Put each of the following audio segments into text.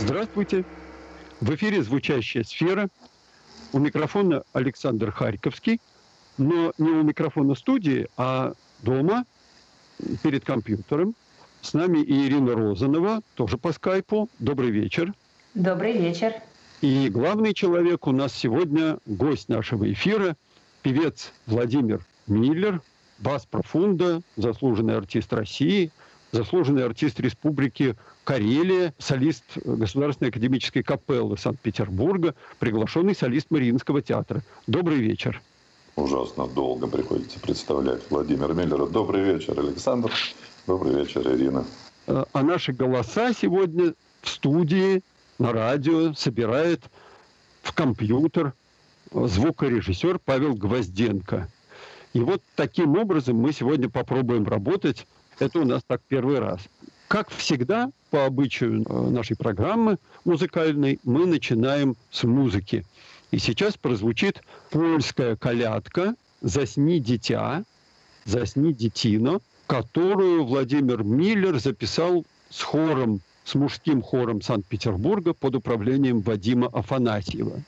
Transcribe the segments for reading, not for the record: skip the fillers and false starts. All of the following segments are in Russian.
Здравствуйте. В эфире «Звучащая сфера». У микрофона Александр Харьковский. Но не у микрофона студии, а дома, перед компьютером. С нами и Ирина Розанова, тоже по скайпу. Добрый вечер. Добрый вечер. И главный человек у нас сегодня, гость нашего эфира, певец Владимир Миллер, бас-профундо, заслуженный артист России, заслуженный артист Республики Карелия, солист Государственной академической капеллы Санкт-Петербурга, приглашенный солист Мариинского театра. Добрый вечер. Ужасно долго приходится представлять Владимира Миллера. Добрый вечер, Александр. Добрый вечер, Ирина. А наши голоса сегодня в студии, на радио собирает в компьютер звукорежиссер Павел Гвозденко. И вот таким образом мы сегодня попробуем работать. Это у нас так первый раз. Как всегда, по обычаю нашей программы музыкальной, мы начинаем с музыки. И сейчас прозвучит польская колядка «Засни, дитя», «Засни, дитино», которую Владимир Миллер записал с хором, с мужским хором Санкт-Петербурга под управлением Вадима Афанасьева.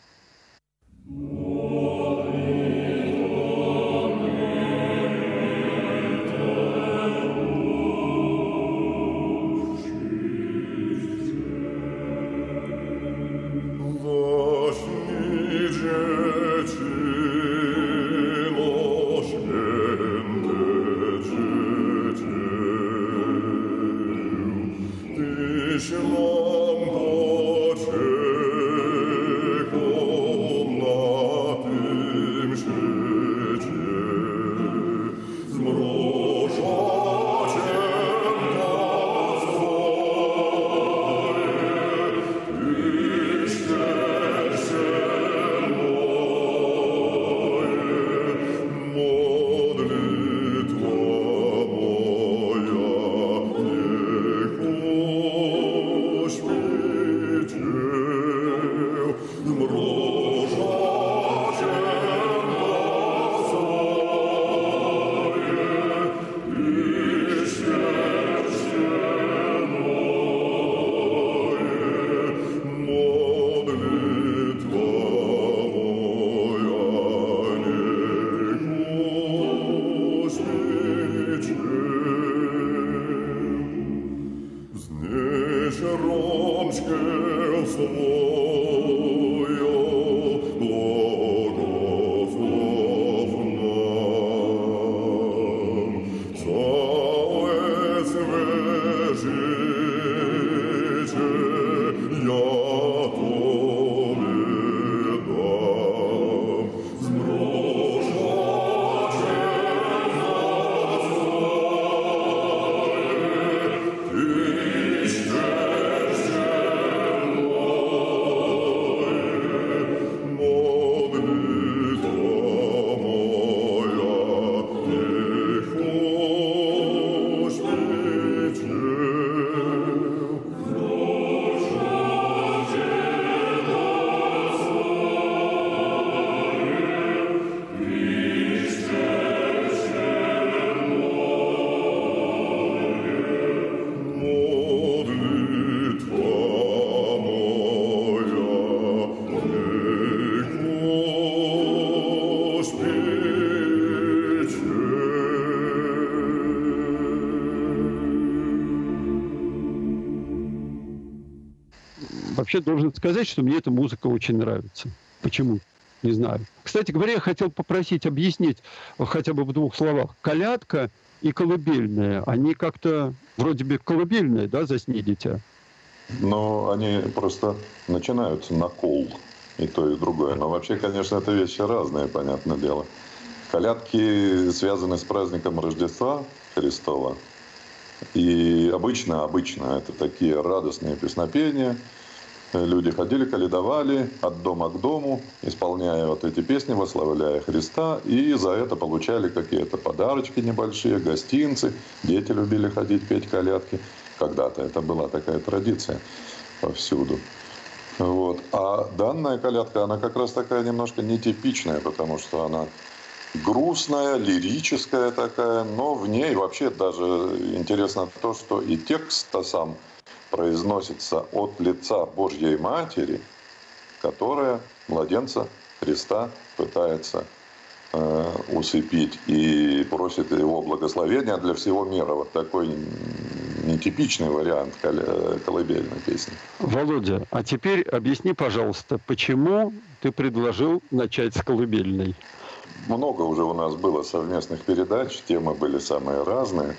Вообще должен сказать, что мне эта музыка очень нравится. Почему? Не знаю. Кстати говоря, я хотел попросить объяснить хотя бы в двух словах. Колядка и колыбельная, они как-то вроде бы колыбельные, да, «Засни, дитя»? Но они просто начинаются на кол, и то, и другое. Но вообще, конечно, это вещи разные, понятное дело. Колядки связаны с праздником Рождества Христова. И обычно это такие радостные песнопения. Люди ходили, колядовали от дома к дому, исполняя вот эти песни, восславляя Христа, и за это получали какие-то подарочки небольшие, гостинцы. Дети любили ходить, петь колядки. Когда-то это была такая традиция повсюду. Вот. А данная колядка, она как раз такая немножко нетипичная, потому что она грустная, лирическая такая, но в ней вообще даже интересно то, что и текст-то сам произносится от лица Божьей Матери, которая младенца Христа пытается усыпить и просит его благословения для всего мира. Вот такой нетипичный вариант колыбельной песни. Володя, а теперь объясни, пожалуйста, почему ты предложил начать с колыбельной? Много уже у нас было совместных передач, темы были самые разные.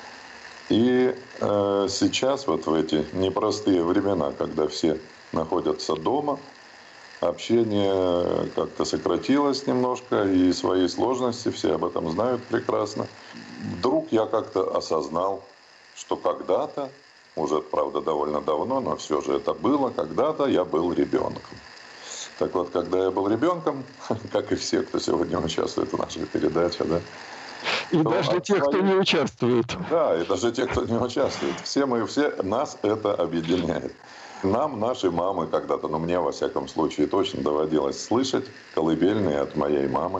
И сейчас, вот в эти непростые времена, когда все находятся дома, общение как-то сократилось немножко, и свои сложности, все об этом знают прекрасно. Вдруг я как-то осознал, что когда-то, уже, правда, довольно давно, но все же это было, когда-то я был ребенком. Так вот, когда я был ребенком, как и все, кто сегодня участвует в нашей передаче, да, и даже те, кто не участвует. Да, и даже те, кто не участвует. Все нас это объединяет. Нам наши мамы когда-то, ну мне во всяком случае точно доводилось слышать колыбельные от моей мамы.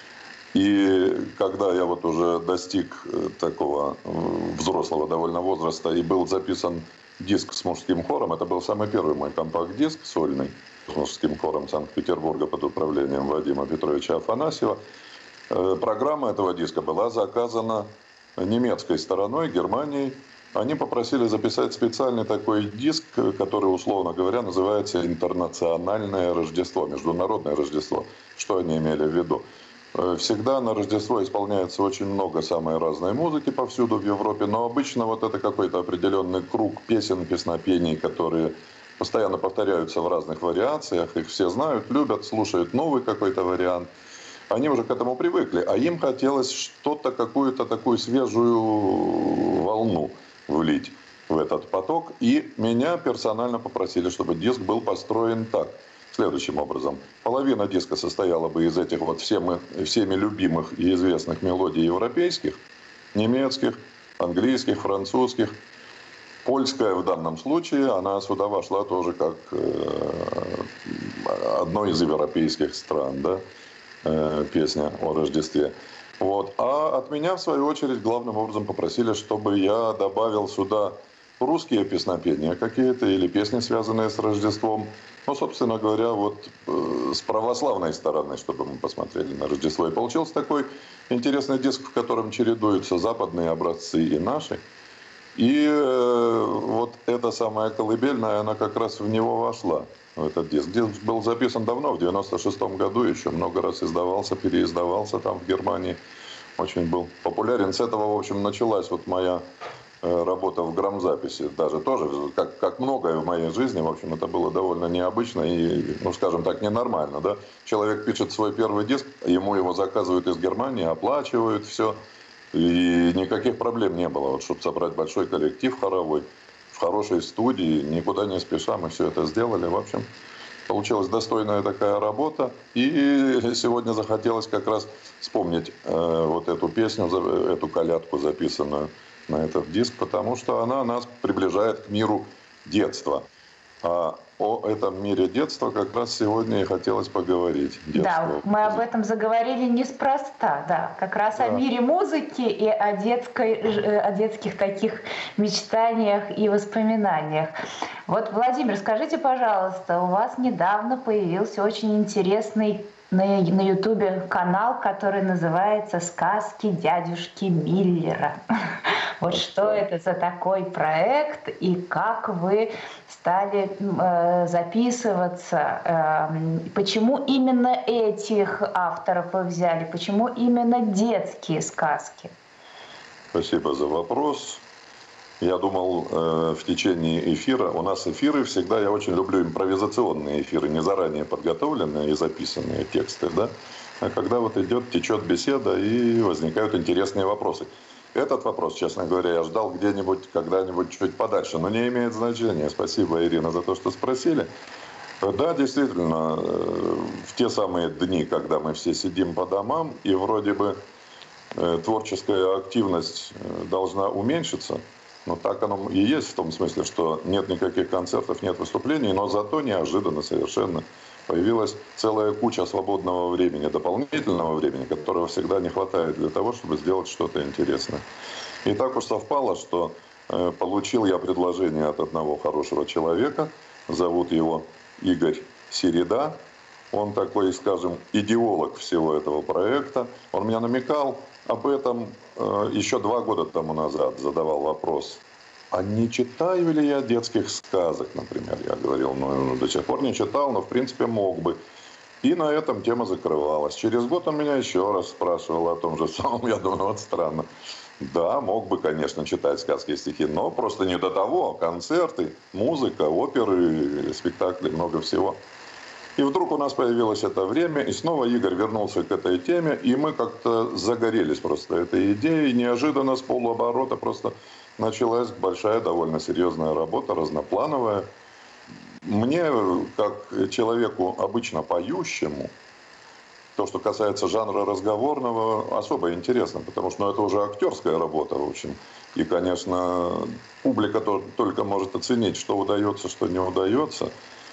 И когда я вот уже достиг такого взрослого довольно возраста и был записан диск с мужским хором, это был самый первый мой компакт-диск сольный с мужским хором Санкт-Петербурга под управлением Вадима Петровича Афанасьева. Программа этого диска была заказана немецкой стороной, Германией. Они попросили записать специальный такой диск, который, условно говоря, называется «Интернациональное Рождество», «Международное Рождество». Что они имели в виду? Всегда на Рождество исполняется очень много самой разной музыки повсюду в Европе, но обычно вот это какой-то определенный круг песен, песнопений, которые постоянно повторяются в разных вариациях, их все знают, любят, слушают новый какой-то вариант. Они уже к этому привыкли, а им хотелось что-то, какую-то такую свежую волну влить в этот поток. И меня персонально попросили, чтобы диск был построен так, следующим образом. Половина диска состояла бы из этих вот всеми любимых и известных мелодий европейских, немецких, английских, французских. Польская в данном случае, она сюда вошла тоже как одной из европейских стран, да? Песня о Рождестве. Вот. А от меня, в свою очередь, главным образом попросили, чтобы я добавил сюда русские песнопения какие-то или песни, связанные с Рождеством. Ну, собственно говоря, вот с православной стороны, чтобы мы посмотрели на Рождество. И получился такой интересный диск, в котором чередуются западные образцы и наши. И вот эта самая колыбельная, она как раз в него вошла, в этот диск. Диск был записан давно, в 96-м году, еще много раз издавался, переиздавался там в Германии. Очень был популярен. С этого, в общем, началась вот моя работа в грамзаписи. Даже тоже, как многое в моей жизни, в общем, это было довольно необычно и, ну, скажем так, ненормально. Да? Человек пишет свой первый диск, ему его заказывают из Германии, оплачивают все. И никаких проблем не было, вот, чтобы собрать большой коллектив хоровой в хорошей студии, никуда не спеша, мы все это сделали. В общем, получилась достойная такая работа. И сегодня захотелось как раз вспомнить вот эту песню, эту колядку, записанную на этот диск, потому что она нас приближает к миру детства. А о этом мире детства как раз сегодня и хотелось поговорить. Да, мы об этом заговорили неспроста, да, как раз о мире музыки и о детских таких мечтаниях и воспоминаниях. Вот, Владимир, скажите, пожалуйста, у вас недавно появился очень интересный на Ютубе канал, который называется «Сказки дядюшки Миллера». Вот что это за такой проект и как вы стали записываться? Почему именно этих авторов вы взяли? Почему именно детские сказки? Спасибо за вопрос. Я думал, в течение эфира, у нас эфиры всегда, я очень люблю импровизационные эфиры, не заранее подготовленные и записанные тексты, да, а когда вот течет беседа и возникают интересные вопросы. Этот вопрос, честно говоря, я ждал где-нибудь, когда-нибудь чуть подальше, но не имеет значения. Спасибо, Ирина, за то, что спросили. Да, действительно, в те самые дни, когда мы все сидим по домам, и вроде бы творческая активность должна уменьшиться, но так оно и есть в том смысле, что нет никаких концертов, нет выступлений, но зато неожиданно совершенно появилась целая куча свободного времени, дополнительного времени, которого всегда не хватает для того, чтобы сделать что-то интересное. И так уж совпало, что получил я предложение от одного хорошего человека, зовут его Игорь Середа. Он такой, скажем, идеолог всего этого проекта. Он меня намекал об этом еще 2 года тому назад, задавал вопрос. А не читаю ли я детских сказок, например? Я говорил, до сих пор не читал, но в принципе мог бы. И на этом тема закрывалась. Через год он меня еще раз спрашивал о том же самом. Я думаю, вот странно. Да, мог бы, конечно, читать сказки и стихи, но просто не до того. Концерты, музыка, оперы, спектакли, много всего. И вдруг у нас появилось это время, и снова Игорь вернулся к этой теме, и мы как-то загорелись просто этой идеей. Неожиданно с полуоборота просто началась большая, довольно серьезная работа, разноплановая. Мне, как человеку обычно поющему, то, что касается жанра разговорного, особо интересно, потому что это уже актерская работа, в общем. И, конечно, публика только может оценить, что удается, что не удается.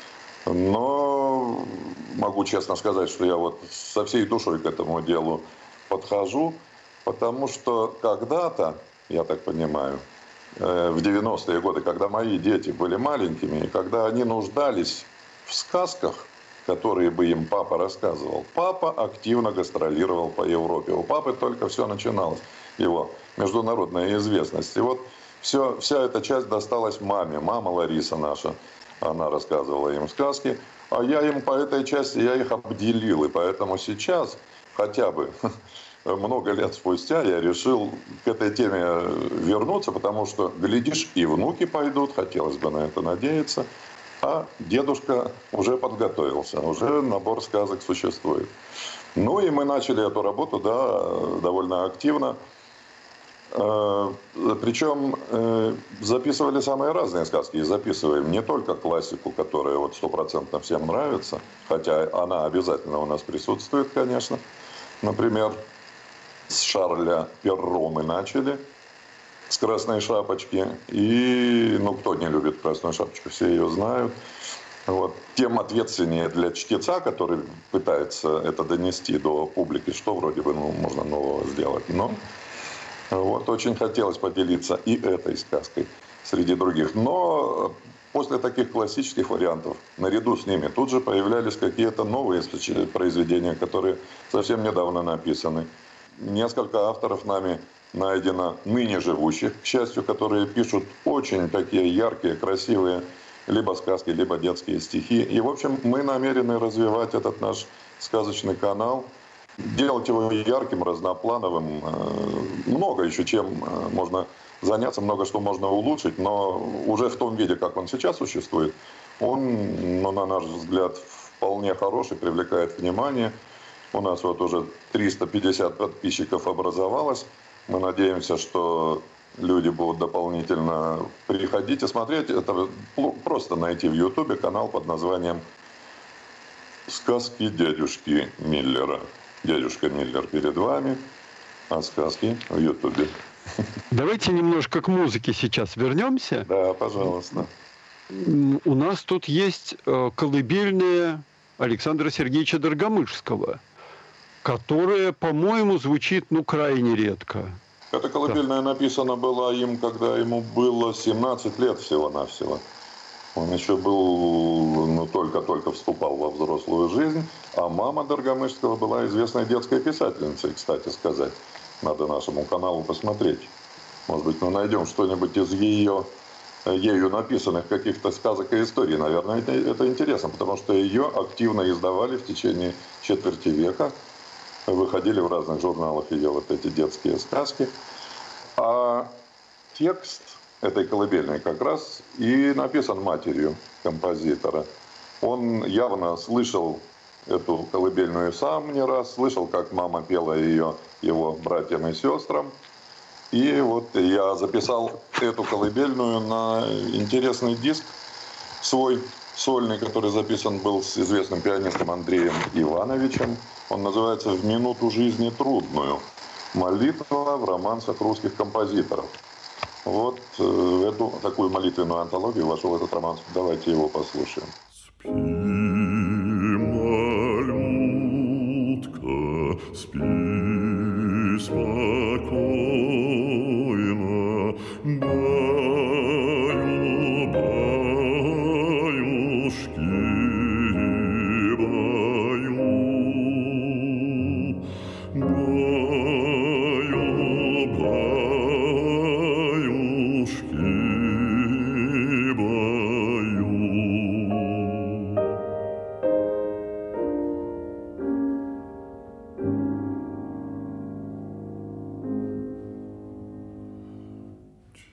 Но могу честно сказать, что я вот со всей душой к этому делу подхожу, потому что когда-то, я так понимаю, в 90-е годы, когда мои дети были маленькими, и когда они нуждались в сказках, которые бы им папа рассказывал, папа активно гастролировал по Европе. У папы только все начиналось, его международная известность. И вот вся эта часть досталась маме. Мама Лариса наша, она рассказывала им сказки, а я им по этой части, я их обделил. И поэтому сейчас, хотя бы много лет спустя, я решил к этой теме вернуться, потому что, глядишь, и внуки пойдут, хотелось бы на это надеяться, а дедушка уже подготовился, уже набор сказок существует. Ну и мы начали эту работу, да, довольно активно. Причем записывали самые разные сказки. И записываем не только классику, которая вот 100% всем нравится, хотя она обязательно у нас присутствует, конечно. Например, с Шарля Перро мы начали, с «Красной шапочки». И, кто не любит «Красную шапочку», все ее знают. Вот. Тем ответственнее для чтеца, который пытается это донести до публики, что вроде бы можно нового сделать. Но вот очень хотелось поделиться и этой сказкой среди других. Но после таких классических вариантов, наряду с ними, тут же появлялись какие-то новые произведения, которые совсем недавно написаны. Несколько авторов нами найдено ныне живущих, к счастью, которые пишут очень такие яркие, красивые либо сказки, либо детские стихи. И, в общем, мы намерены развивать этот наш сказочный канал, делать его ярким, разноплановым. Много еще чем можно заняться, много что можно улучшить, но уже в том виде, как он сейчас существует, он, на наш взгляд, вполне хороший, привлекает внимание. У нас вот уже 350 подписчиков образовалось. Мы надеемся, что люди будут дополнительно приходить и смотреть. Это просто найти в Ютубе канал под названием «Сказки дядюшки Миллера». Дядюшка Миллер перед вами, а сказки в Ютубе. Давайте немножко к музыке сейчас вернемся. Да, пожалуйста. У нас тут есть колыбельная Александра Сергеевича Доргомышского, которая, по-моему, звучит крайне редко. Эта колыбельная написана была им, когда ему было 17 лет всего-навсего. Он еще был, только-только вступал во взрослую жизнь. А мама Доргомышского была известной детской писательницей, кстати сказать. Надо нашему каналу посмотреть. Может быть, мы найдем что-нибудь из ею написанных каких-то сказок и историй. Наверное, это интересно, потому что ее активно издавали в течение четверти века. Выходили в разных журналах ее вот эти детские сказки. А текст этой колыбельной как раз и написан матерью композитора. Он явно слышал эту колыбельную сам не раз, слышал, как мама пела ее его братьям и сестрам. И вот я записал эту колыбельную на интересный диск свой, сольный, который записан был с известным пианистом Андреем Ивановичем. Он называется «В минуту жизни трудную. Молитва в романсах русских композиторов». Вот эту такую молитвенную антологию вошел этот романс. Давайте его послушаем. Спи, малютка, спи спокойно,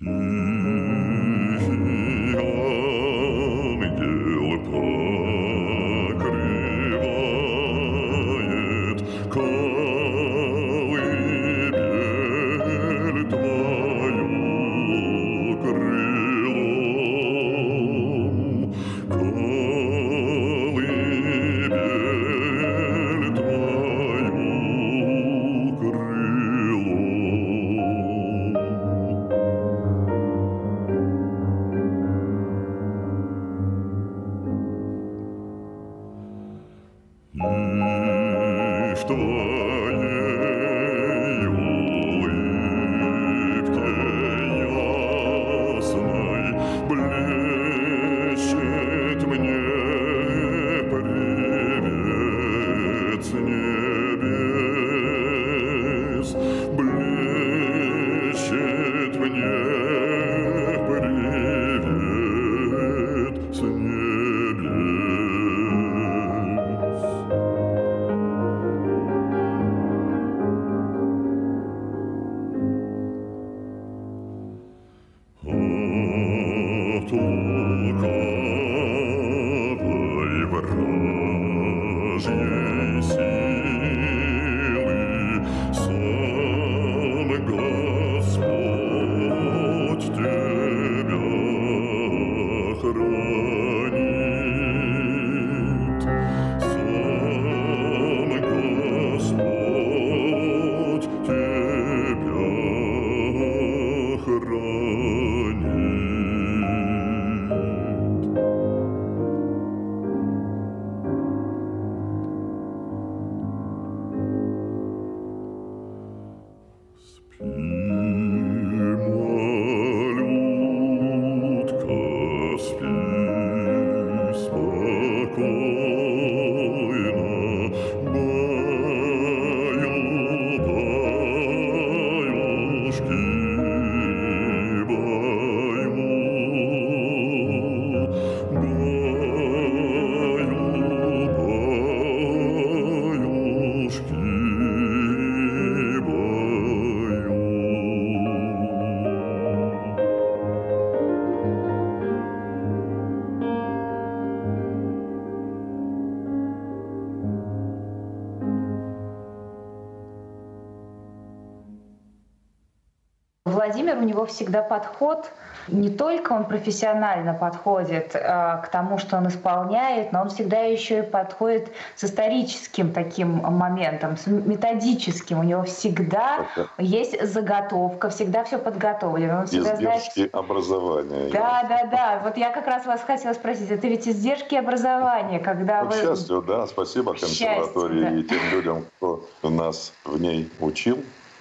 Владимир, у него всегда подход, не только он профессионально подходит к тому, что он исполняет, но он всегда еще и подходит с историческим таким моментом, с методическим. У него всегда есть заготовка, всегда все подготовлено. Он всегда издержки образования. Да. Вот я как раз вас хотела спросить, это ведь издержки образования, когда К счастью, да, спасибо консерватории и тем людям, кто нас в ней учил.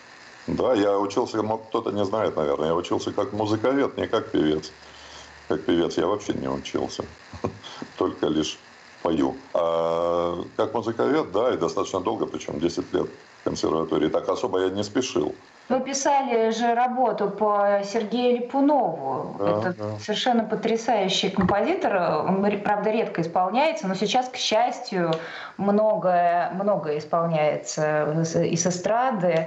Да, я учился, кто-то не знает, наверное, я учился как музыковед, не как певец. Как певец я вообще не учился, только лишь пою. А как музыковед, да, и достаточно долго, причем 10 лет в консерватории, так особо я не спешил. Вы писали же работу по Сергею Липунову. Это совершенно потрясающий композитор. Он, правда, редко исполняется, но сейчас, к счастью, многое исполняется и с эстрады.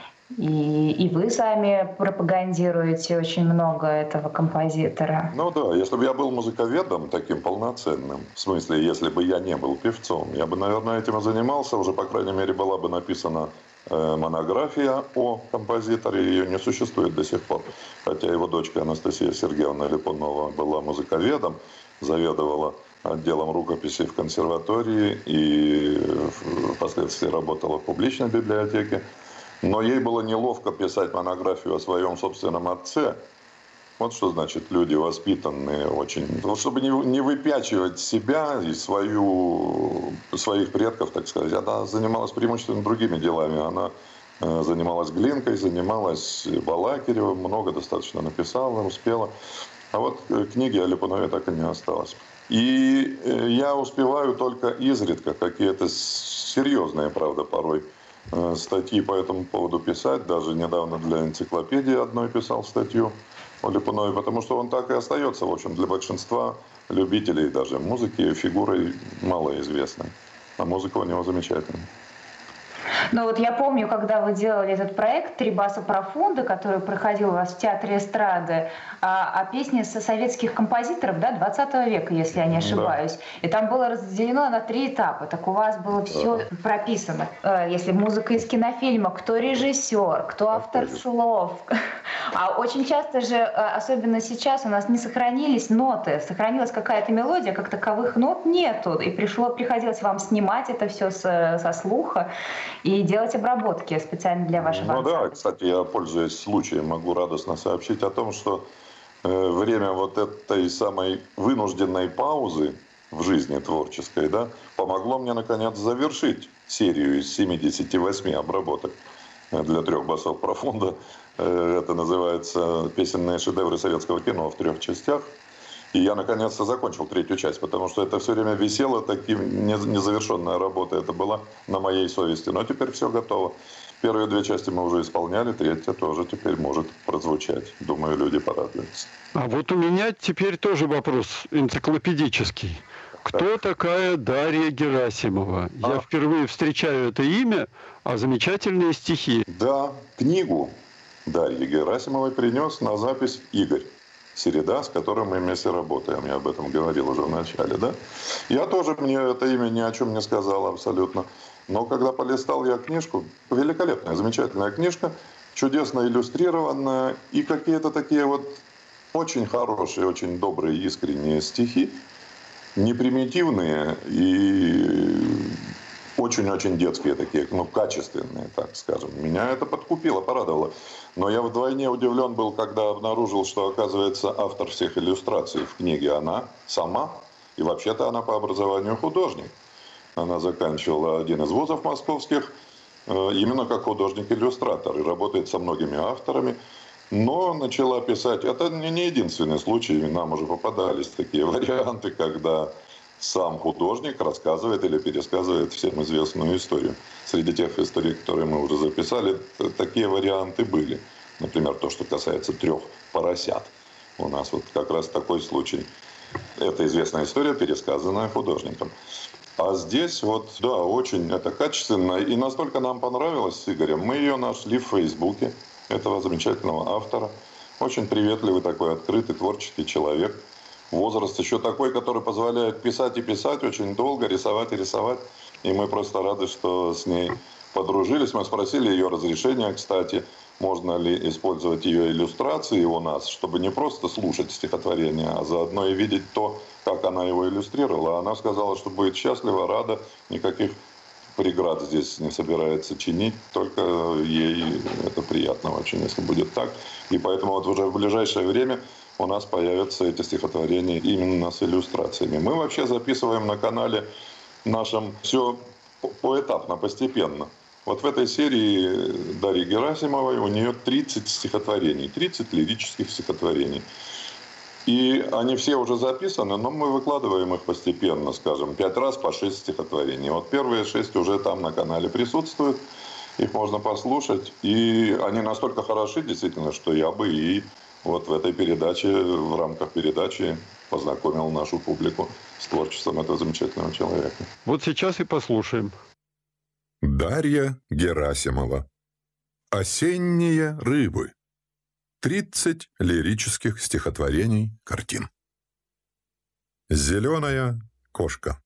И вы сами пропагандируете очень много этого композитора. Ну да, если бы я был музыковедом таким полноценным, в смысле, если бы я не был певцом, я бы, наверное, этим и занимался, уже, по крайней мере, была бы написана монография о композиторе, ее не существует до сих пор, хотя его дочка Анастасия Сергеевна Липунова была музыковедом, заведовала отделом рукописей в консерватории и впоследствии работала в публичной библиотеке. Но ей было неловко писать монографию о своем собственном отце. Вот что значит люди воспитанные очень. Вот чтобы не выпячивать себя и своих предков, так сказать. Она занималась преимущественно другими делами. Она занималась глинкой, занималась Балакиревым, много достаточно написала, успела. А вот книги о Липунове так и не осталось. И я успеваю только изредка какие-то серьезные, правда, порой статьи по этому поводу писать. Даже недавно для энциклопедии одной писал статью о Липунове, потому что он так и остается, в общем, для большинства любителей даже музыки фигурой малоизвестной. А музыка у него замечательная. Ну вот я помню, когда вы делали этот проект «Три баса профунда», который проходил у вас в Театре эстрады, о песне со советских композиторов, да, 20 века, если я не ошибаюсь. Да. И там было разделено на 3 этапа. Так у вас было все прописано. Если музыка из кинофильма, кто режиссер, кто автор слов. А очень часто же, особенно сейчас, у нас не сохранились ноты. Сохранилась какая-то мелодия, как таковых нот нету. И приходилось вам снимать это все со слуха и делать обработки специально для вашего ансамбля. Да, кстати, я, пользуясь случаем, могу радостно сообщить о том, что время вот этой самой вынужденной паузы в жизни творческой, да, помогло мне, наконец, завершить серию из 78 обработок для 3 басов профунда. Это называется «Песенные шедевры советского кино» в 3 частях. И я, наконец-то, закончил 3-ю часть, потому что это все время висело, таким незавершенная работа это была на моей совести. Но теперь все готово. Первые 2 части мы уже исполняли, 3-я тоже теперь может прозвучать. Думаю, люди порадуются. А вот у меня теперь тоже вопрос энциклопедический. Кто такая Дарья Герасимова? Я впервые встречаю это имя, а замечательные стихи. Да, книгу Дарьи Герасимовой принес на запись Игорь Середа, с которым мы вместе работаем. Я об этом говорил уже в начале, да? Я тоже, мне это имя ни о чем не сказал абсолютно. Но когда полистал я книжку, великолепная, замечательная книжка, чудесно иллюстрированная, и какие-то такие вот очень хорошие, очень добрые, искренние стихи, не примитивные и очень-очень детские такие, ну, качественные, так скажем. Меня это подкупило, порадовало. Но я вдвойне удивлен был, когда обнаружил, что, оказывается, автор всех иллюстраций в книге она сама. И вообще-то она по образованию художник. Она заканчивала один из вузов московских именно как художник-иллюстратор. И работает со многими авторами. Но начала писать... Это не единственный случай. Нам уже попадались такие варианты, когда сам художник рассказывает или пересказывает всем известную историю. Среди тех историй, которые мы уже записали, такие варианты были. Например, то, что касается 3 поросят. У нас вот как раз такой случай. Это известная история, пересказанная художником. А здесь вот, да, очень это качественно. И настолько нам понравилось с Игорем, мы ее нашли в Фейсбуке этого замечательного автора. Очень приветливый такой, открытый, творческий человек. Возраст еще такой, который позволяет писать и писать очень долго, рисовать и рисовать. И мы просто рады, что с ней подружились. Мы спросили ее разрешения, кстати, можно ли использовать ее иллюстрации у нас, чтобы не просто слушать стихотворение, а заодно и видеть то, как она его иллюстрировала. Она сказала, что будет счастлива, рада, никаких преград здесь не собирается чинить, только ей это приятно очень, если будет так. И поэтому вот уже в ближайшее время у нас появятся эти стихотворения именно с иллюстрациями. Мы вообще записываем на канале нашем все поэтапно, постепенно. Вот в этой серии Дарьи Герасимовой у нее 30 стихотворений, 30 лирических стихотворений. И они все уже записаны, но мы выкладываем их постепенно, скажем, 5 раз по 6 стихотворений. Вот первые 6 уже там на канале присутствуют, их можно послушать. И они настолько хороши, действительно, что я бы и вот в этой передаче, в рамках передачи познакомил нашу публику с творчеством этого замечательного человека. Вот сейчас и послушаем. Дарья Герасимова. «Осенние рыбы». 30 лирических стихотворений, картин. Зеленая кошка.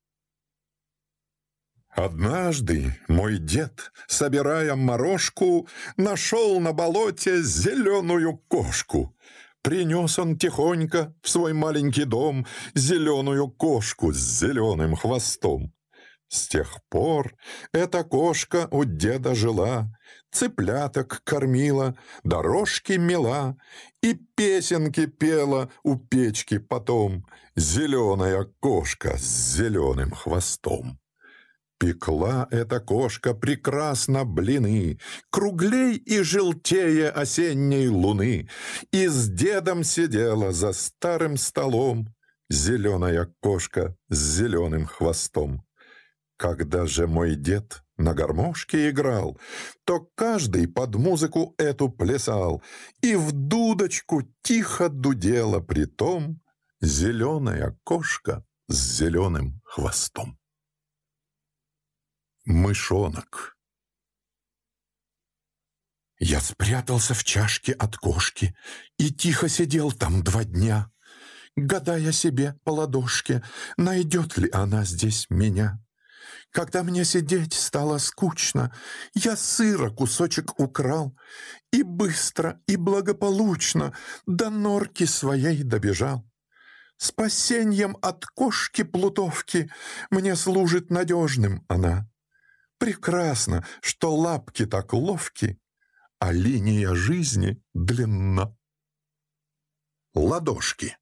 Однажды мой дед, собирая морожку, нашел на болоте зеленую кошку. Принес он тихонько в свой маленький дом зеленую кошку с зеленым хвостом. С тех пор эта кошка у деда жила, цыпляток кормила, дорожки мела и песенки пела у печки потом. Зеленая кошка с зеленым хвостом. Пекла эта кошка прекрасно блины, круглей и желтее осенней луны, и с дедом сидела за старым столом зеленая кошка с зеленым хвостом. Когда же мой дед на гармошке играл, то каждый под музыку эту плясал, и в дудочку тихо дудела притом зеленая кошка с зеленым хвостом. Мышонок. Я спрятался в чашке от кошки и тихо сидел там 2 дня, гадая себе по ладошке, найдет ли она здесь меня. Когда мне сидеть стало скучно, я сыра кусочек украл и быстро и благополучно до норки своей добежал. Спасением от кошки-плутовки мне служит надежным она. Прекрасно, что лапки так ловки, а линия жизни длинна. Ладошки.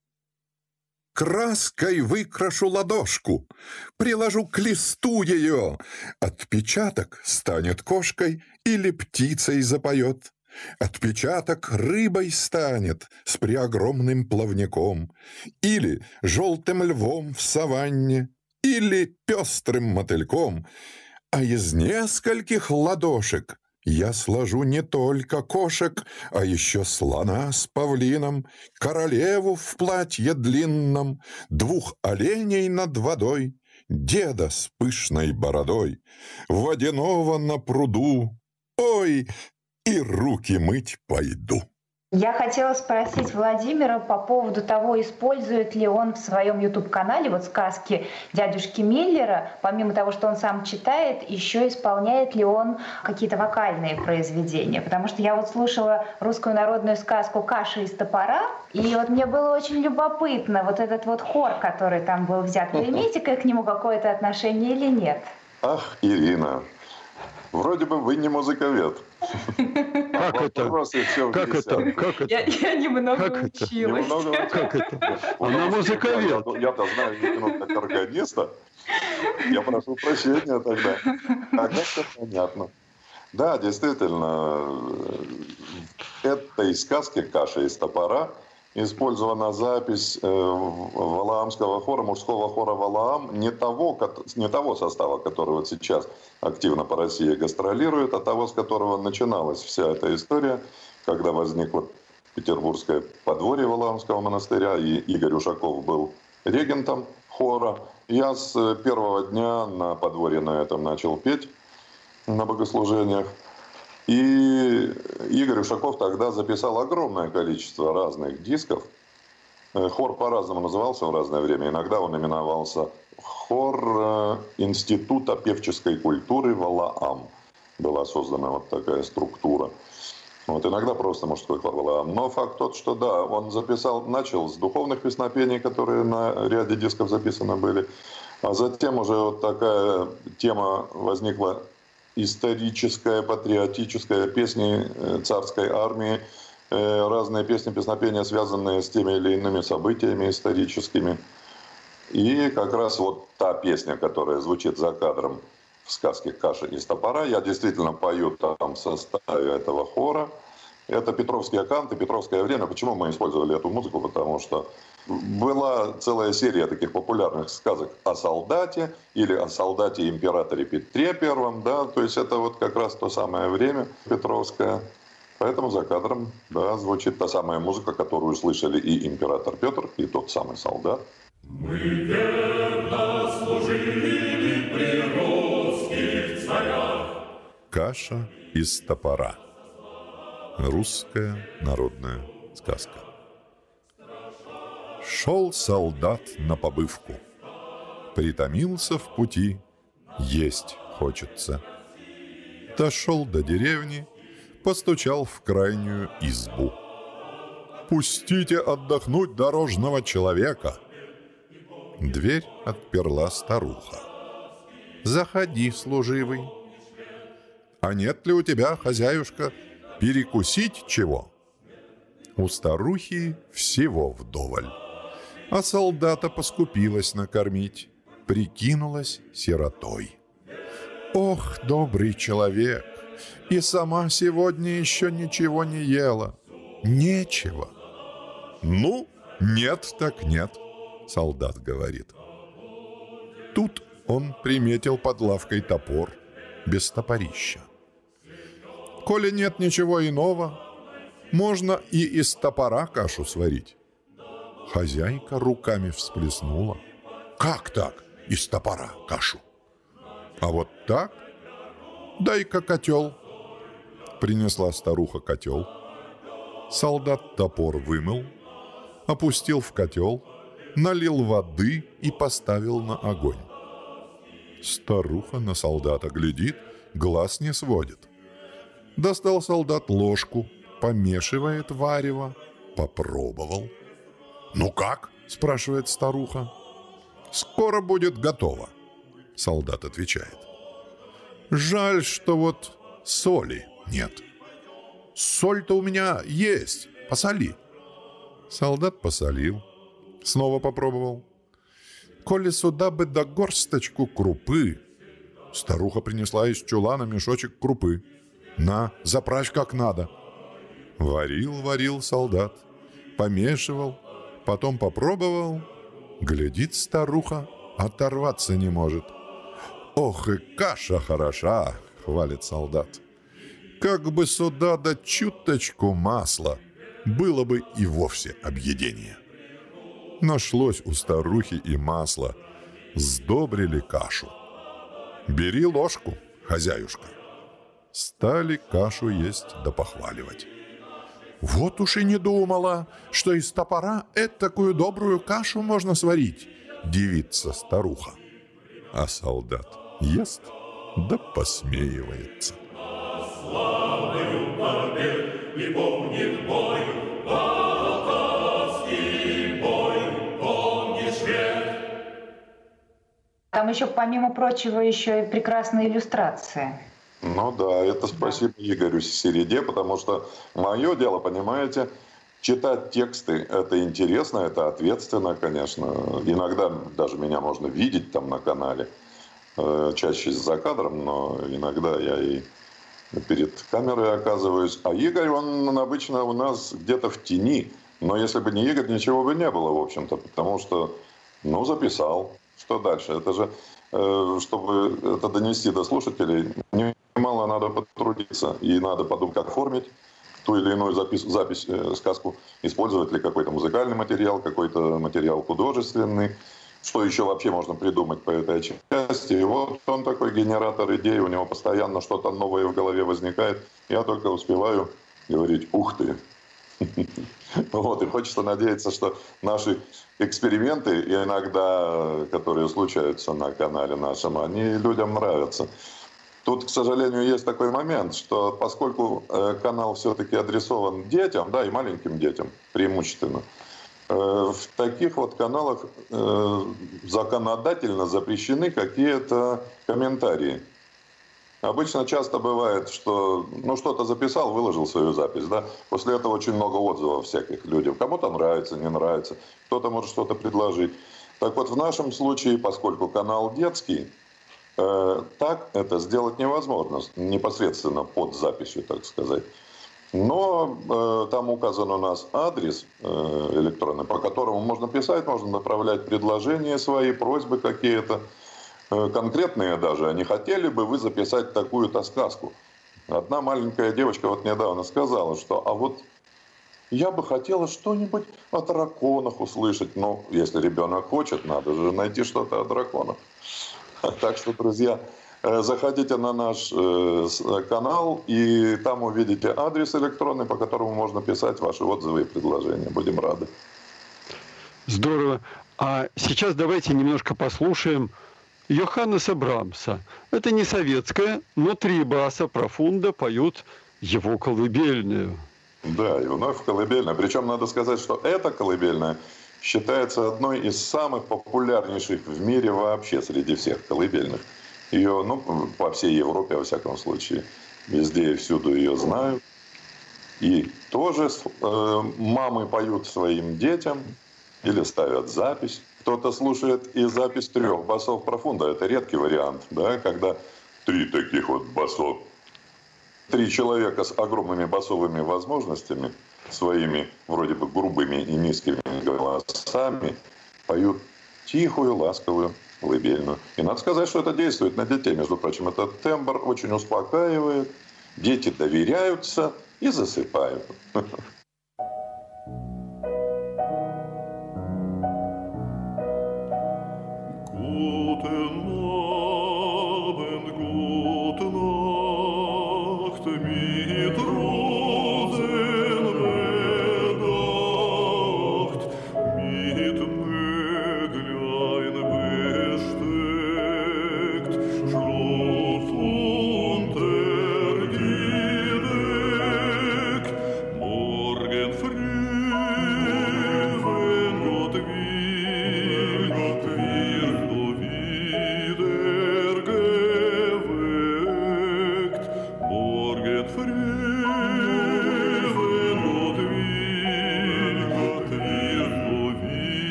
Краской выкрашу ладошку, приложу к листу ее. Отпечаток станет кошкой или птицей запоет. Отпечаток рыбой станет с преогромным плавником, или желтым львом в саванне, или пестрым мотыльком. А из нескольких ладошек я сложу не только кошек, а еще слона с павлином, королеву в платье длинном, 2 оленей над водой, деда с пышной бородой, водяного на пруду. Ой, и руки мыть пойду. Я хотела спросить Владимира по поводу того, использует ли он в своем YouTube-канале вот сказки дядюшки Миллера, помимо того, что он сам читает, еще исполняет ли он какие-то вокальные произведения. Потому что я вот слушала русскую народную сказку «Каша из топора», и вот мне было очень любопытно, вот этот вот хор, который там был взят, вы имеете к нему какое-то отношение или нет? Ах, Ирина, вроде бы вы не музыковед. Как это? Как это? Как это? Я немного училась. Как это? Она музыковед. Я-то знаю не как органиста. Я прошу прощения тогда. Тогда все понятно. Да, действительно, этой сказке «Каша из топора» использована запись валаамского хора, мужского хора «Валаам», не того состава, который вот сейчас активно по России гастролирует, а того, с которого начиналась вся эта история, когда возникло петербургское подворье Валаамского монастыря, и Игорь Ушаков был регентом хора. Я с первого дня на подворье на этом начал петь на богослужениях. И Игорь Ушаков тогда записал огромное количество разных дисков. Хор по-разному назывался в разное время. Иногда он именовался хор Института певческой культуры Валаам. Была создана вот такая структура. Вот иногда просто мужской хор Валаам. Но факт тот, что да, он начал с духовных песнопений, которые на ряде дисков записаны были. А затем уже вот такая тема возникла историческая, патриотическая, песни царской армии, разные песни, песнопения, связанные с теми или иными событиями историческими. И как раз вот та песня, которая звучит за кадром в сказке «Каша из топора», я действительно пою там в составе этого хора. Это Петровские канты, Петровское время. Почему мы использовали эту музыку? Потому что была целая серия таких популярных сказок о солдате или о солдате императоре Петре Первом, да, то есть это вот как раз то самое время Петровское. Поэтому за кадром, да, звучит та самая музыка, которую слышали и император Петр, и тот самый солдат. Мы верно служили при русских царях. Каша из топора. Русская народная сказка. Шел солдат на побывку. Притомился в пути, есть хочется. Дошел до деревни, постучал в крайнюю избу. «Пустите отдохнуть дорожного человека!» Дверь отперла старуха. «Заходи, служивый. А нет ли у тебя, хозяюшка, перекусить чего?» У старухи всего вдоволь, а солдата поскупилась накормить, прикинулась сиротой. «Ох, добрый человек, и сама сегодня еще ничего не ела. Нечего». «Ну, нет так нет», — солдат говорит. Тут он приметил под лавкой топор без топорища. «Коли нет ничего иного, можно и из топора кашу сварить». Хозяйка руками всплеснула. «Как так из топора кашу?» «А вот так. Дай-ка котел». Принесла старуха котел. Солдат топор вымыл, опустил в котел, налил воды и поставил на огонь. Старуха на солдата глядит, глаз не сводит. Достал солдат ложку, помешивает варево, попробовал. «Ну как?» – спрашивает старуха. «Скоро будет готово», – солдат отвечает. «Жаль, что вот соли нет». «Соль-то у меня есть, посоли». Солдат посолил, снова попробовал. «Коли сюда бы да горсточку крупы». Старуха принесла из чулана мешочек крупы. «На, заправь как надо». Варил солдат, помешивал, потом попробовал. Глядит старуха, оторваться не может. «Ох, и каша хороша!» — хвалит солдат. «Как бы сюда да чуточку масла, было бы и вовсе объедение». Нашлось у старухи и масло, сдобрили кашу. «Бери ложку, хозяюшка». Стали кашу есть да похваливать. «Вот уж и не думала, что из топора этакую добрую кашу можно сварить», — дивится старуха. А солдат ест да посмеивается. Славную побед и помнит бой, Полтавский бой, помнишь век. Там еще, помимо прочего, еще и прекрасные иллюстрации. Ну да, это спасибо Игорю Середе, потому что мое дело, понимаете, читать тексты – это интересно, это ответственно, конечно. Иногда даже меня можно видеть там на канале, чаще за кадром, но иногда я и перед камерой оказываюсь. А Игорь, он обычно у нас где-то в тени. Но если бы не Игорь, ничего бы не было, в общем-то, потому что, записал. Что дальше? Это же, чтобы это донести до слушателей, немало надо потрудиться. И надо подумать, как оформить ту или иную запись, сказку, использовать ли какой-то музыкальный материал, какой-то материал художественный. Что еще вообще можно придумать по этой части. И вот он такой генератор идей, у него постоянно что-то новое в голове возникает. Я только успеваю говорить «ух ты». Вот, и хочется надеяться, что наши эксперименты, иногда, которые случаются на канале нашем, они людям нравятся. Тут, к сожалению, есть такой момент, что поскольку канал все-таки адресован детям, да, и маленьким детям преимущественно, в таких вот каналах законодательно запрещены какие-то комментарии. Обычно часто бывает, что что-то записал, выложил свою запись, да, после этого очень много отзывов всяких людям. Кому-то нравится, не нравится, кто-то может что-то предложить. Так вот, в нашем случае, поскольку канал детский, так это сделать невозможно, непосредственно под записью, так сказать. Но там указан у нас адрес электронный, по которому можно писать, можно направлять предложения свои, просьбы какие-то, конкретные даже. Они хотели бы вы записать такую-то сказку. Одна маленькая девочка вот недавно сказала, что а вот я бы хотела что-нибудь о драконах услышать. Ну, если ребенок хочет, надо же найти что-то о драконах. Так что, друзья, заходите на наш канал, и там увидите адрес электронный, по которому можно писать ваши отзывы и предложения. Будем рады. Здорово. А сейчас давайте немножко послушаем Йоханнеса Брамса. Это не советская, но три баса профунда поют его колыбельную. Да, и вновь колыбельная. Причем надо сказать, что эта колыбельная считается одной из самых популярнейших в мире вообще среди всех колыбельных. Ее, по всей Европе, во всяком случае, везде и всюду ее знают. И тоже мамы поют своим детям или ставят запись. Кто-то слушает и запись 3 басов профунда. Это редкий вариант, да, когда 3 таких вот басов. 3 человека с огромными басовыми возможностями, своими вроде бы грубыми и низкими голосами, поют тихую, ласковую колыбельную. И надо сказать, что это действует на детей. Между прочим, этот тембр очень успокаивает. Дети доверяются и засыпают. Guten Abend, gute Nacht, mit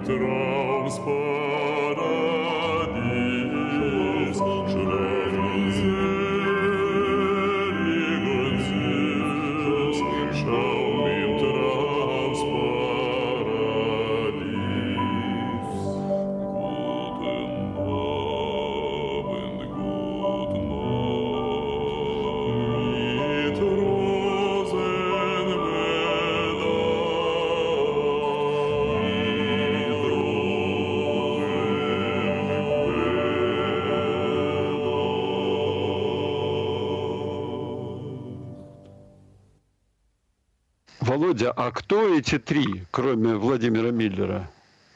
Володя, а кто эти три, кроме Владимира Миллера?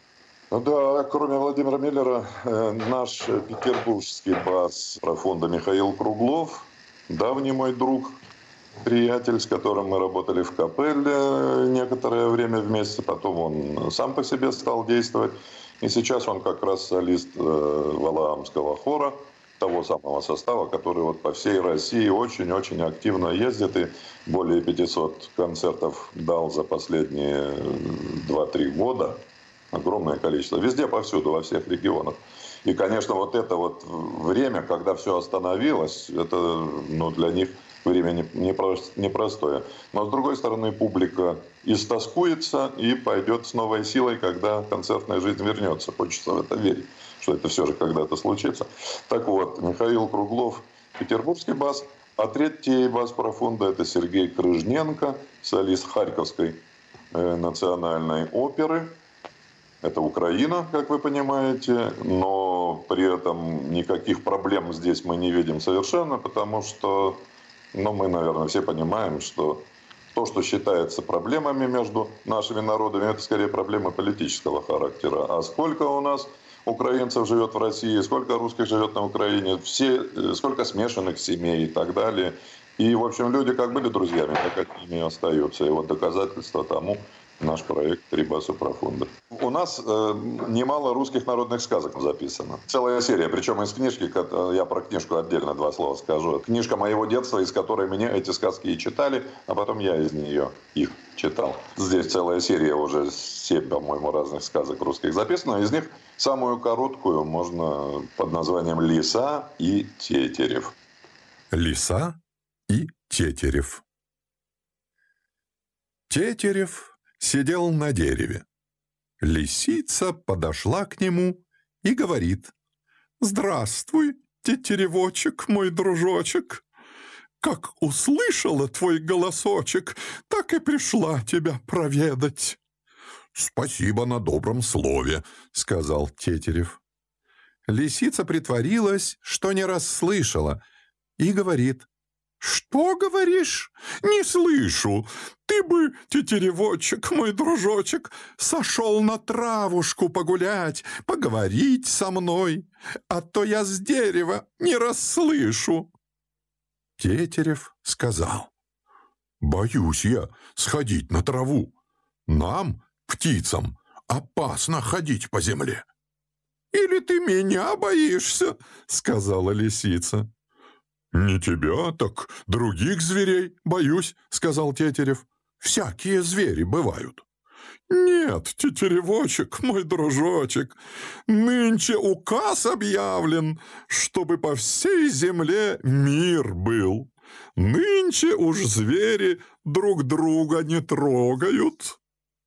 Да, кроме Владимира Миллера, наш петербургский бас-профонда Михаил Круглов, давний мой друг, приятель, с которым мы работали в капелле некоторое время вместе. Потом он сам по себе стал действовать. И сейчас он как раз солист Валаамского хора, того самого состава, который вот по всей России очень-очень активно ездит и более 500 концертов дал за последние 2-3 года. Огромное количество. Везде, повсюду, во всех регионах. И, конечно, вот это вот время, когда все остановилось, это для них время непростое. Но, с другой стороны, публика истоскуется и пойдет с новой силой, когда концертная жизнь вернется. Хочется в это верить, что это все же когда-то случится. Так вот, Михаил Круглов, петербургский бас, а третий бас-профонда – это Сергей Крыжненко, солист Харьковской национальной оперы. Это Украина, как вы понимаете, но при этом никаких проблем здесь мы не видим совершенно, потому что, мы, наверное, все понимаем, что то, что считается проблемами между нашими народами, это скорее проблемы политического характера. А сколько у нас украинцев живет в России, сколько русских живет на Украине, сколько смешанных семей и так далее. И, в общем, люди как были друзьями, так одними и остаются. И вот доказательство тому наш проект «Три баса-профонда». У нас немало русских народных сказок записано. Целая серия, причем из книжки, я про книжку отдельно 2 слова скажу. Книжка моего детства, из которой мне эти сказки и читали, а потом я из нее их читал. Здесь целая серия, уже 7, по-моему, разных сказок русских записано. Из них самую короткую можно под названием «Лиса и Тетерев». Лиса и Тетерев. Тетерев сидел на дереве. Лисица подошла к нему и говорит: «Здравствуй, тетеревочек, мой дружочек. Как услышала твой голосочек, так и пришла тебя проведать». «Спасибо на добром слове», — сказал Тетерев. Лисица притворилась, что не расслышала, и говорит: «Что говоришь? Не слышу. Ты бы, тетеревочек, мой дружочек, сошел на травушку погулять, поговорить со мной, а то я с дерева не расслышу». Тетерев сказал: «Боюсь я сходить на траву. Нам, птицам, опасно ходить по земле». «Или ты меня боишься?» — сказала лисица. «Не тебя, так других зверей боюсь», — сказал Тетерев. «Всякие звери бывают». «Нет, тетеревочек, мой дружочек, нынче указ объявлен, чтобы по всей земле мир был. Нынче уж звери друг друга не трогают».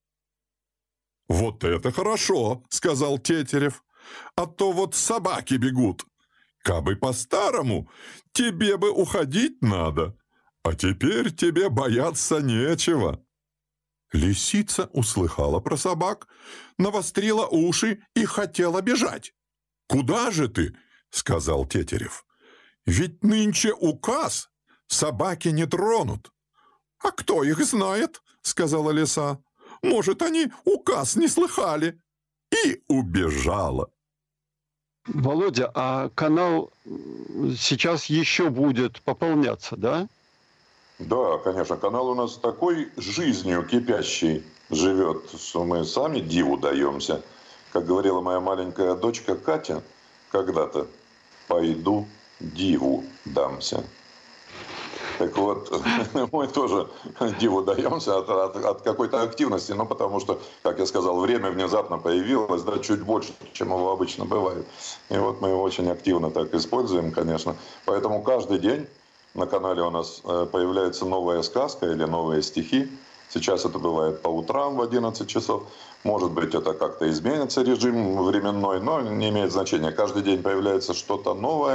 «Вот это хорошо», — сказал Тетерев, «а то вот собаки бегут. Кабы по-старому, тебе бы уходить надо, а теперь тебе бояться нечего». Лисица услыхала про собак, навострила уши и хотела бежать. «Куда же ты?» — сказал Тетерев. «Ведь нынче указ, собаки не тронут». «А кто их знает?» — сказала лиса. «Может, они указ не слыхали». И убежала. Володя, а канал сейчас еще будет пополняться, да? Да, конечно. Канал у нас такой жизнью кипящий живет, что мы сами диву даемся. Как говорила моя маленькая дочка Катя когда-то: «Пойду диву дамся». Так вот, мы тоже диву даемся от какой-то активности, ну, потому что, как я сказал, время внезапно появилось, да, чуть больше, чем его обычно бывает. И вот мы его очень активно так используем, конечно. Поэтому каждый день на канале у нас появляется новая сказка или новые стихи. Сейчас это бывает по утрам в 11 часов. Может быть, это как-то изменится режим временной, но не имеет значения. Каждый день появляется что-то новое.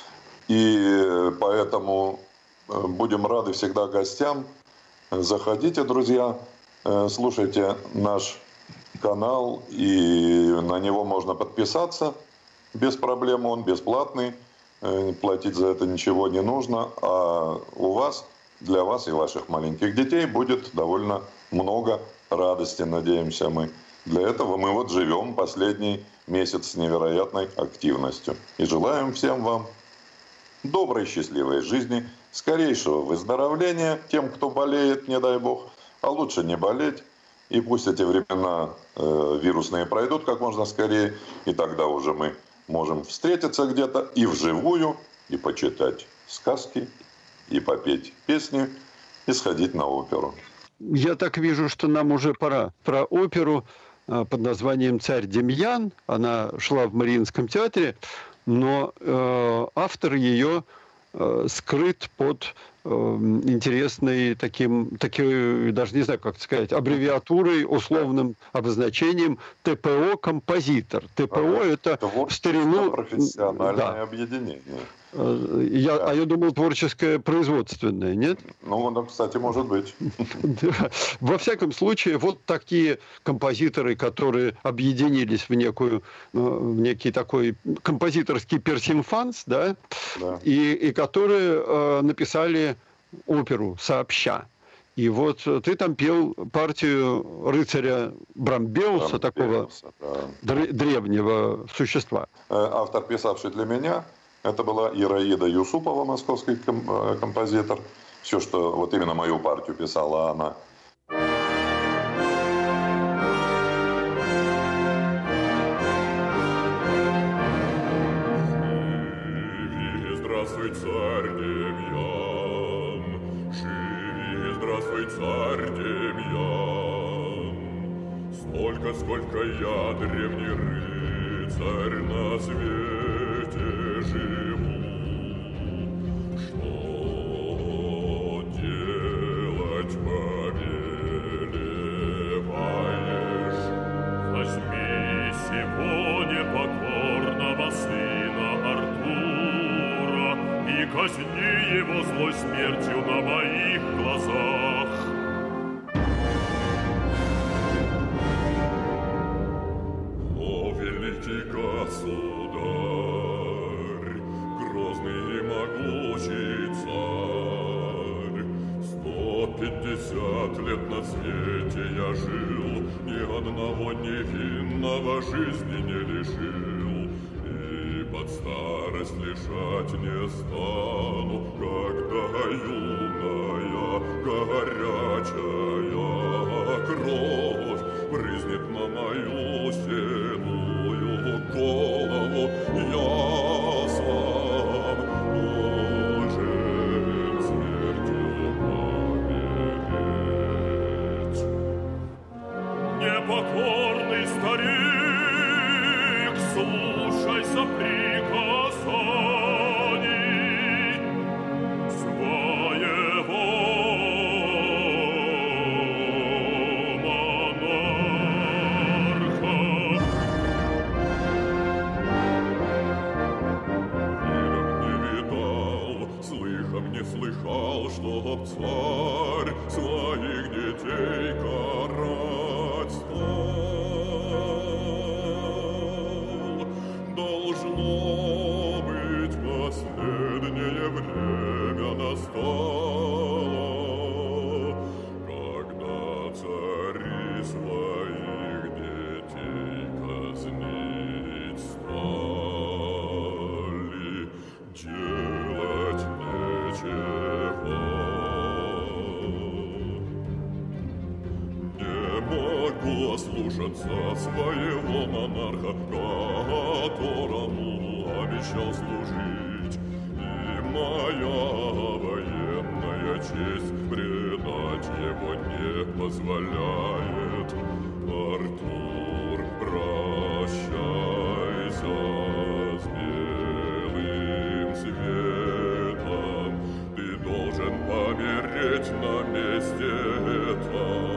И поэтому будем рады всегда гостям. Заходите, друзья, слушайте наш канал, и на него можно подписаться без проблем, он бесплатный, платить за это ничего не нужно, а у вас, для вас и ваших маленьких детей будет довольно много радости, надеемся мы. Для этого мы вот живем последний месяц с невероятной активностью. И желаем всем вам доброй, счастливой жизни, скорейшего выздоровления тем, кто болеет, не дай бог, а лучше не болеть. И пусть эти времена вирусные пройдут как можно скорее, и тогда уже мы можем встретиться где-то и вживую, и почитать сказки, и попеть песни, и сходить на оперу. Я так вижу, что нам уже пора. Про оперу под названием «Царь Демьян». Она шла в Мариинском театре, но автор ее скрыт под интересной такой, даже не знаю, как сказать, аббревиатурой, условным обозначением ТПО-композитор. ТПО – это в старину... Профессиональное объединение. Я думал, творческое производственное, нет? Ну, кстати, может быть. Во всяком случае, вот такие композиторы, которые объединились в некий такой композиторский персинфанс, да. И которые написали оперу сообща. И вот ты там пел партию рыцаря Брамбеуса, такого древнего существа. Автор, писавший для меня, это была Ираида Юсупова, московский композитор. Все, что вот именно мою партию писала она. Живи, здравствуй, царь Демьян, живи, здравствуй, царь Демьян. Столько, сколько я, древний рыцарь, на свете живу. Что делать повелеваешь? Возьми сегодня покорного сына Артура и казни его злой смертью на моих глазах. О, великий государь, грозный и могучий царь, 150 лет на свете я жил, ни одного невинного жизни не лишил, и под старость лишать не стану, когда юная горячая кровь брызнет на мою седую голову. Я сам должен смертью помереть. Непокорный старик, слушайся приказаний своего монарха. Слыхом не слыхал, чтоб царь своих детей карать стал. Должно быть, последнее время настало, когда цари своих детей казнить стали. Делать нечего. Не могу ослушаться своего монарха, которому обещал служить, и моя военная честь предать его не позволяет. Артур, прощайся с белым светом, ты должен помереть на месте этом.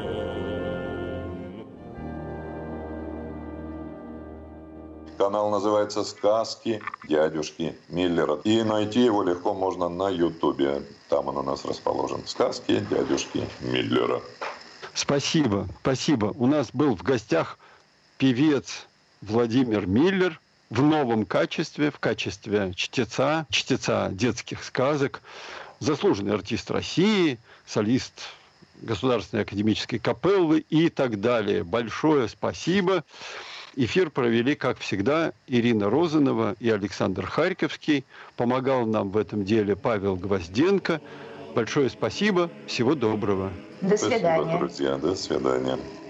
Канал называется «Сказки дядюшки Миллера». И найти его легко можно на Ютубе. Там он у нас расположен. «Сказки дядюшки Миллера». Спасибо, спасибо. У нас был в гостях певец Владимир Миллер в новом качестве, в качестве чтеца детских сказок, заслуженный артист России, солист Государственной академической капеллы и так далее. Большое спасибо. Эфир провели, как всегда, Ирина Розанова и Александр Харьковский. Помогал нам в этом деле Павел Гвозденко. Большое спасибо. Всего доброго. До свидания. Спасибо, друзья. До свидания.